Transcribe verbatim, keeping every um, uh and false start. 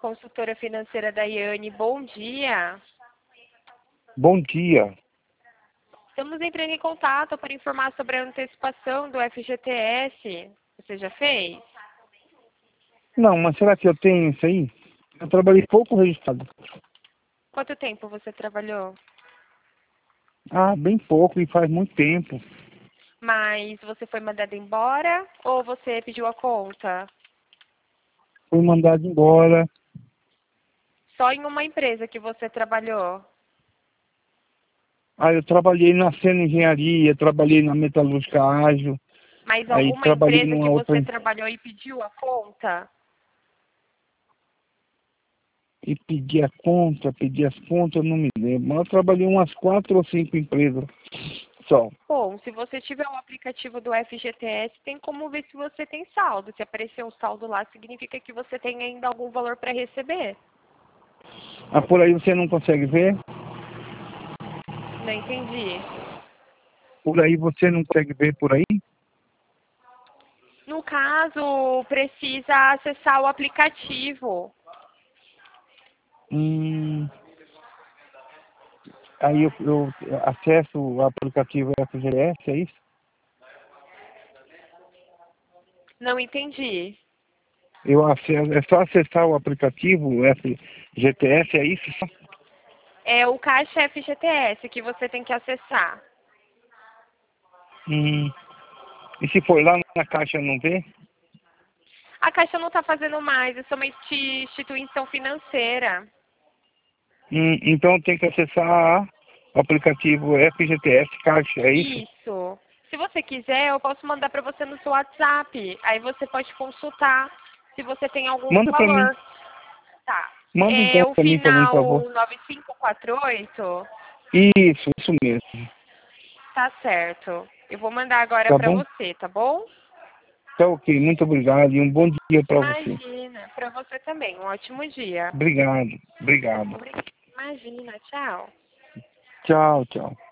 consultora financeira Daiane. Bom dia. Bom dia. Estamos entrando em contato para informar sobre a antecipação do F G T S. Você já fez? Não, mas será que eu tenho isso aí? Eu trabalhei pouco registrado. Quanto tempo você trabalhou? Ah, bem pouco e faz muito tempo. Mas você foi mandado embora ou você pediu a conta? Fui mandado embora. Só em uma empresa que você trabalhou? Ah, eu trabalhei na Sena Engenharia, trabalhei na Metalúrgica Ágil, Mas aí alguma trabalhei empresa que numa outra você trabalhou e pediu a conta? e pedi a conta, pedi as contas, eu não me lembro. Mas eu trabalhei em umas quatro ou cinco empresas só. Bom, se você tiver o aplicativo do F G T S, tem como ver se você tem saldo. Se aparecer um saldo lá, significa que você tem ainda algum valor para receber. Ah, por aí você não consegue ver? Não entendi. Por aí você não consegue ver por aí? No caso, precisa acessar o aplicativo. Hum, aí eu, eu acesso o aplicativo F G S, é isso? Não entendi. Eu acesso, é só acessar o aplicativo F G T S, é isso? É o Caixa F G T S que você tem que acessar. Hum. E se for lá na caixa não vê? A Caixa não está fazendo mais, é só uma insti- instituição financeira. Hum, então tem que acessar o aplicativo F G T S Caixa, é isso? Isso. Se você quiser, eu posso mandar para você no seu WhatsApp. Aí você pode consultar se você tem algum Manda pra mim. valor. Tá. Manda É então o pra mim, por final favor. nove cinco quatro oito? Isso, isso mesmo. Tá certo. Eu vou mandar agora Tá para bom? você, tá bom? Tá ok, muito obrigado e um bom dia pra você. Imagina. Para você também. Um ótimo dia. Obrigado, obrigado. Obri- Imagina. Tchau. Tchau, tchau.